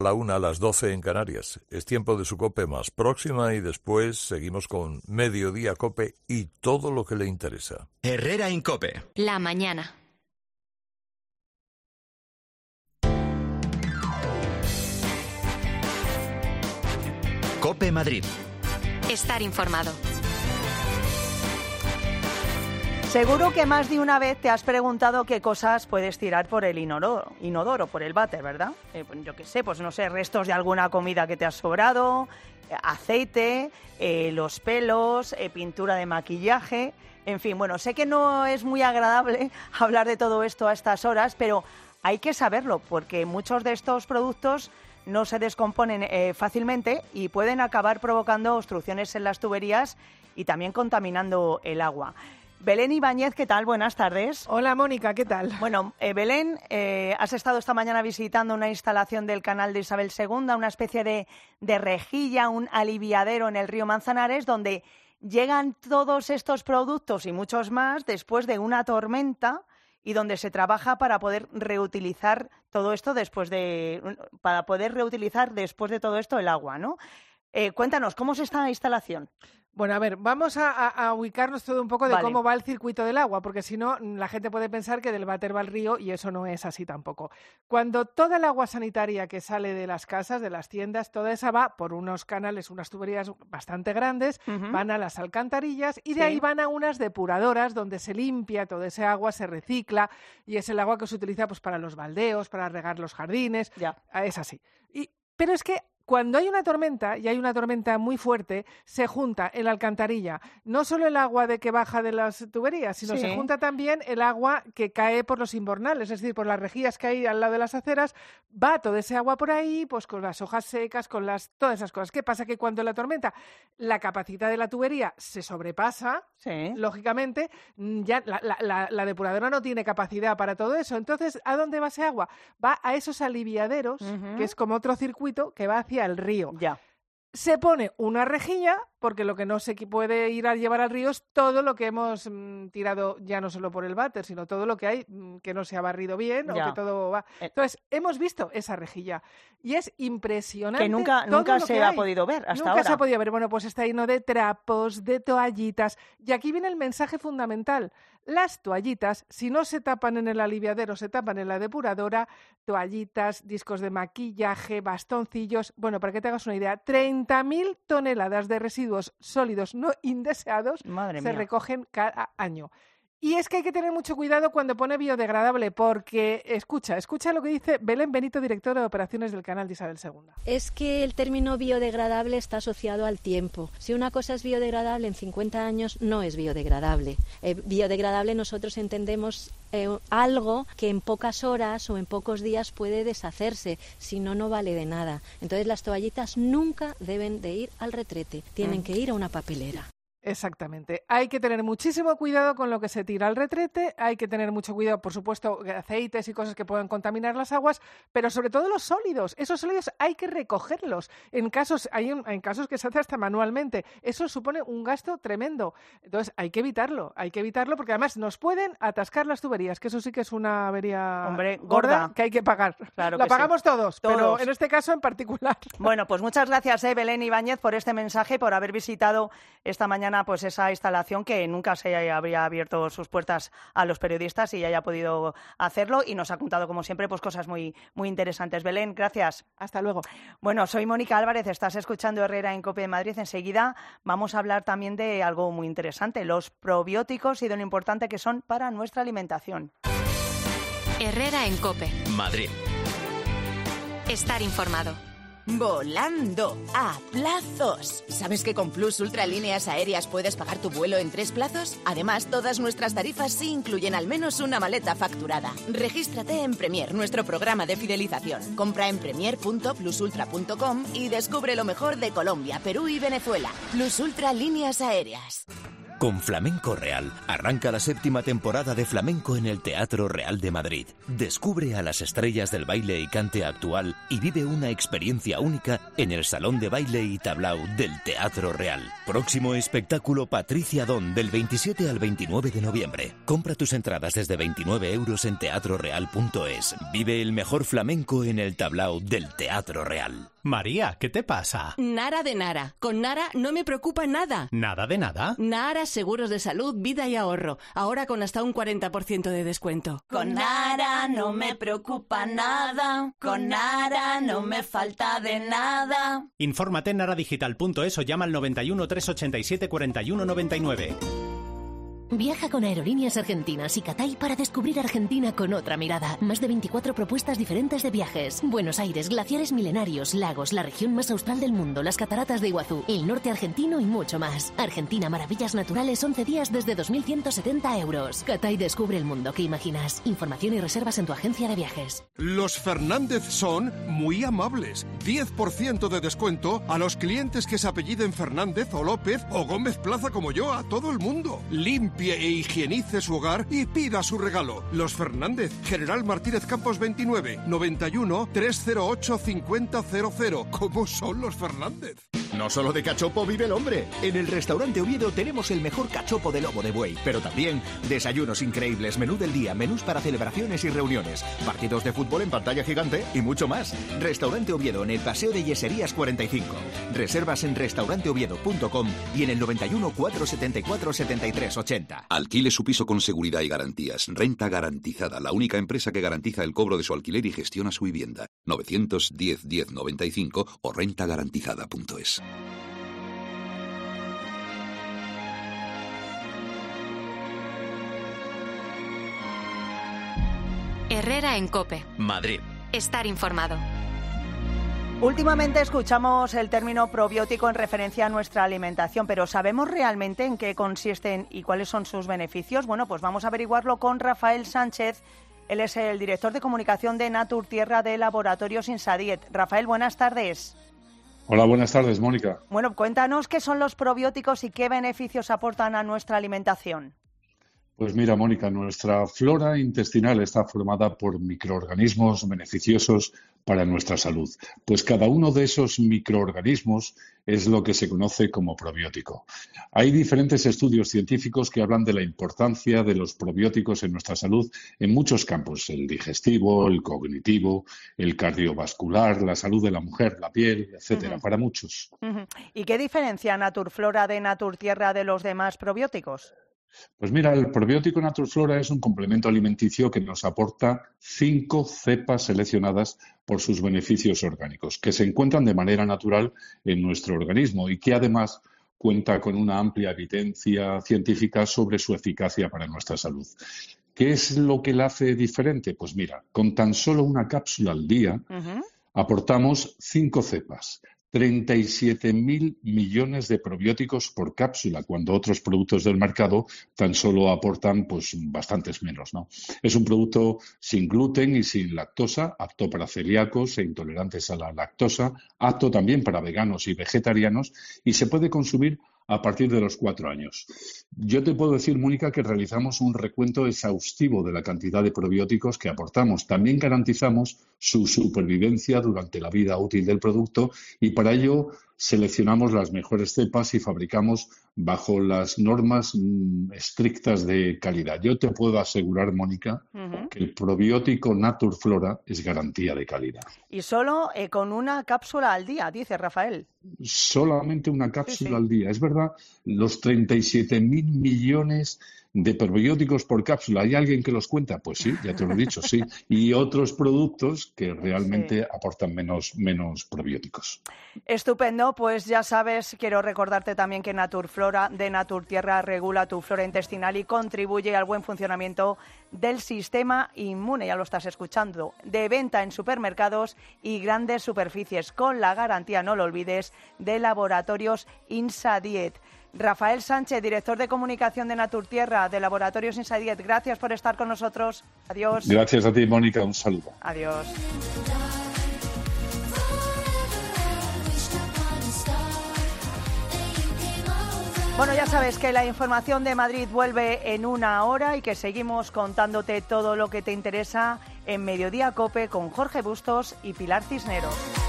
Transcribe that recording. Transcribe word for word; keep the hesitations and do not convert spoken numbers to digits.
La una a las doce en Canarias. Es tiempo de su COPE más próxima y después seguimos con Mediodía COPE y todo lo que le interesa. Herrera en COPE. La mañana. COPE Madrid. Estar informado. Seguro que más de una vez te has preguntado qué cosas puedes tirar por el inodoro, inodoro por el váter, ¿verdad? Eh, pues yo qué sé, pues no sé, restos de alguna comida que te ha sobrado, eh, aceite, eh, los pelos, eh, pintura de maquillaje, en fin, bueno, sé que no es muy agradable hablar de todo esto a estas horas, pero hay que saberlo, porque muchos de estos productos no se descomponen eh, fácilmente y pueden acabar provocando obstrucciones en las tuberías y también contaminando el agua. Belén Ibáñez, ¿qué tal? Buenas tardes. Hola, Mónica, ¿qué tal? Bueno, eh, Belén, eh, has estado esta mañana visitando una instalación del canal de Isabel segunda, una especie de, de rejilla, un aliviadero en el río Manzanares, donde llegan todos estos productos y muchos más después de una tormenta y donde se trabaja para poder reutilizar todo esto después de, para poder reutilizar después de todo esto el agua, ¿no? Eh, cuéntanos, ¿cómo es esta instalación? Bueno, a ver, vamos a, a, a ubicarnos todo un poco de Vale. cómo va el circuito del agua, porque si no, la gente puede pensar que del váter va al río y eso no es así tampoco. Cuando toda el agua sanitaria que sale de las casas, de las tiendas, toda esa va por unos canales, unas tuberías bastante grandes, uh-huh. van a las alcantarillas y de sí. ahí van a unas depuradoras donde se limpia toda esa agua, se recicla y es el agua que se utiliza pues para los baldeos, para regar los jardines, ya. Es así. Y, pero es que cuando hay una tormenta, y hay una tormenta muy fuerte, se junta en la alcantarilla no solo el agua de que baja de las tuberías, sino sí. se junta también el agua que cae por los invernales, es decir, por las rejillas que hay al lado de las aceras, va todo ese agua por ahí, pues con las hojas secas, con las todas esas cosas. ¿Qué pasa? Que cuando la tormenta, la capacidad de la tubería se sobrepasa, sí. lógicamente, ya la, la, la, la depuradora no tiene capacidad para todo eso. Entonces, ¿a dónde va ese agua? Va a esos aliviaderos, uh-huh. que es como otro circuito que va hacia el río. Ya. Se pone una rejilla, porque lo que no se puede ir a llevar al río es todo lo que hemos mm, tirado, ya no solo por el váter, sino todo lo que hay mm, que no se ha barrido bien ya. o que todo va. Entonces, hemos visto esa rejilla y es impresionante. Que nunca, todo nunca lo se que ha hay. podido ver hasta nunca ahora. Nunca se ha podido ver. Bueno, pues está lleno de trapos, de toallitas. Y aquí viene el mensaje fundamental. Las toallitas, si no se tapan en el aliviadero, se tapan en la depuradora, toallitas, discos de maquillaje, bastoncillos. Bueno, para que te hagas una idea, treinta mil toneladas de residuos sólidos no indeseados Madre se mía. recogen cada año. Y es que hay que tener mucho cuidado cuando pone biodegradable, porque, escucha, escucha lo que dice Belén Benito, directora de operaciones del canal de Isabel segunda. Es que el término biodegradable está asociado al tiempo. Si una cosa es biodegradable en cincuenta años, no es biodegradable. Eh, biodegradable nosotros entendemos eh, algo que en pocas horas o en pocos días puede deshacerse, si no, no vale de nada. Entonces las toallitas nunca deben de ir al retrete, tienen mm. que ir a una papelera. Exactamente. Hay que tener muchísimo cuidado con lo que se tira al retrete, hay que tener mucho cuidado, por supuesto, aceites y cosas que puedan contaminar las aguas, pero sobre todo los sólidos. Esos sólidos hay que recogerlos. En casos, hay un, en casos que se hace hasta manualmente. Eso supone un gasto tremendo. Entonces, hay que evitarlo, hay que evitarlo porque además nos pueden atascar las tuberías, que eso sí que es una avería Hombre, gorda, gorda que hay que pagar. Claro La que pagamos sí. todos, todos, pero en este caso en particular. Bueno, pues muchas gracias, eh, Belén Ibáñez, por este mensaje y por haber visitado esta mañana pues esa instalación que nunca se habría abierto sus puertas a los periodistas y haya podido hacerlo y nos ha contado como siempre pues cosas muy muy interesantes. Belén, gracias. Hasta luego. Bueno, soy Mónica Álvarez, estás escuchando Herrera en COPE de Madrid. Enseguida vamos a hablar también de algo muy interesante, los probióticos y de lo importante que son para nuestra alimentación. Herrera en COPE. Madrid. Estar informado. Volando a plazos. ¿Sabes que con Plus Ultra Líneas Aéreas puedes pagar tu vuelo en tres plazos? Además, todas nuestras tarifas sí incluyen al menos una maleta facturada. Regístrate en Premier, nuestro programa de fidelización. Compra en premier punto plus ultra punto com y descubre lo mejor de Colombia, Perú y Venezuela. Plus Ultra Líneas Aéreas. Con Flamenco Real, arranca la séptima temporada de Flamenco en el Teatro Real de Madrid. Descubre a las estrellas del baile y cante actual y vive una experiencia única en el Salón de Baile y Tablao del Teatro Real. Próximo espectáculo Patricia Don del veintisiete al veintinueve de noviembre. Compra tus entradas desde veintinueve euros en teatro real punto es. Vive el mejor flamenco en el Tablao del Teatro Real. María, ¿qué te pasa? Nara de Nara. Con Nara no me preocupa nada. ¿Nada de nada? Nara Seguros de Salud, Vida y Ahorro. Ahora con hasta un cuarenta por ciento de descuento. Con Nara no me preocupa nada. Con Nara no me falta de nada. Infórmate en nara digital punto es o llama al noventa y uno, trescientos ochenta y siete, cuarenta y uno noventa y nueve. Viaja con Aerolíneas Argentinas y Cathay para descubrir Argentina con otra mirada. Más de veinticuatro propuestas diferentes de viajes. Buenos Aires, glaciares milenarios, lagos, la región más austral del mundo, las cataratas de Iguazú, el norte argentino y mucho más. Argentina, maravillas naturales, once días desde dos mil ciento setenta euros. Cathay descubre el mundo que imaginas. Información y reservas en tu agencia de viajes. Los Fernández son muy amables. diez por ciento de descuento a los clientes que se apelliden Fernández o López o Gómez Plaza como yo, a todo el mundo. Limpie e higienice su hogar y pida su regalo. Los Fernández, General Martínez Campos veintinueve, noventa y uno, trescientos ocho, cincuenta cero cero. ¿Cómo son los Fernández? No solo de cachopo vive el hombre. En el restaurante Oviedo tenemos el mejor cachopo de lomo de buey, pero también desayunos increíbles, menú del día, menús para celebraciones y reuniones, partidos de fútbol en pantalla gigante y mucho más. Restaurante Oviedo en el Paseo de Yeserías cuarenta y cinco. Reservas en restaurante oviedo punto com y en el noventa y uno, cuatrocientos setenta y cuatro, setenta y tres ochenta. Alquile su piso con seguridad y garantías. Renta Garantizada, la única empresa que garantiza el cobro de su alquiler y gestiona su vivienda. novecientos diez, diez noventa y cinco o renta garantizada punto es. Herrera en COPE. Madrid. Estar informado. Últimamente escuchamos el término probiótico en referencia a nuestra alimentación, pero ¿sabemos realmente en qué consisten y cuáles son sus beneficios? Bueno, pues vamos a averiguarlo con Rafael Sánchez. Él es el director de comunicación de Naturtierra de Laboratorios Insadiet. Rafael, buenas tardes. Hola, buenas tardes, Mónica. Bueno, cuéntanos qué son los probióticos y qué beneficios aportan a nuestra alimentación. Pues mira, Mónica, nuestra flora intestinal está formada por microorganismos beneficiosos para nuestra salud. Pues cada uno de esos microorganismos es lo que se conoce como probiótico. Hay diferentes estudios científicos que hablan de la importancia de los probióticos en nuestra salud en muchos campos: el digestivo, el cognitivo, el cardiovascular, la salud de la mujer, la piel, etcétera, uh-huh. para muchos. Uh-huh. ¿Y qué diferencia Naturflora de Naturtierra de los demás probióticos? Pues mira, el probiótico Naturflora es un complemento alimenticio que nos aporta cinco cepas seleccionadas por sus beneficios orgánicos, que se encuentran de manera natural en nuestro organismo y que además cuenta con una amplia evidencia científica sobre su eficacia para nuestra salud. ¿Qué es lo que la hace diferente? Pues mira, con tan solo una cápsula al día uh-huh. aportamos cinco cepas. treinta y siete mil millones de probióticos por cápsula, cuando otros productos del mercado tan solo aportan pues bastantes menos, ¿no? Es un producto sin gluten y sin lactosa, apto para celíacos e intolerantes a la lactosa, apto también para veganos y vegetarianos, y se puede consumir a partir de los cuatro años. Yo te puedo decir, Mónica, que realizamos un recuento exhaustivo de la cantidad de probióticos que aportamos. También garantizamos su supervivencia durante la vida útil del producto y para ello seleccionamos las mejores cepas y fabricamos bajo las normas mm, estrictas de calidad. Yo te puedo asegurar, Mónica, uh-huh. que el probiótico Naturflora es garantía de calidad. Y solo eh, con una cápsula al día, dice Rafael. Solamente una cápsula sí, sí. al día. Es verdad, los treinta y siete mil millones de probióticos por cápsula. ¿Hay alguien que los cuenta? Pues sí, ya te lo he dicho, sí. Y otros productos que realmente sí. aportan menos, menos probióticos. Estupendo, pues ya sabes, quiero recordarte también que Naturflora de Naturtierra regula tu flora intestinal y contribuye al buen funcionamiento del sistema inmune, ya lo estás escuchando, de venta en supermercados y grandes superficies, con la garantía, no lo olvides, de Laboratorios Insadiet. Rafael Sánchez, director de comunicación de Naturtierra de Laboratorios Insadiet, gracias por estar con nosotros. Adiós. Gracias a ti, Mónica. Un saludo. Adiós. Bueno, ya sabes que la información de Madrid vuelve en una hora y que seguimos contándote todo lo que te interesa en Mediodía COPE con Jorge Bustos y Pilar Cisneros.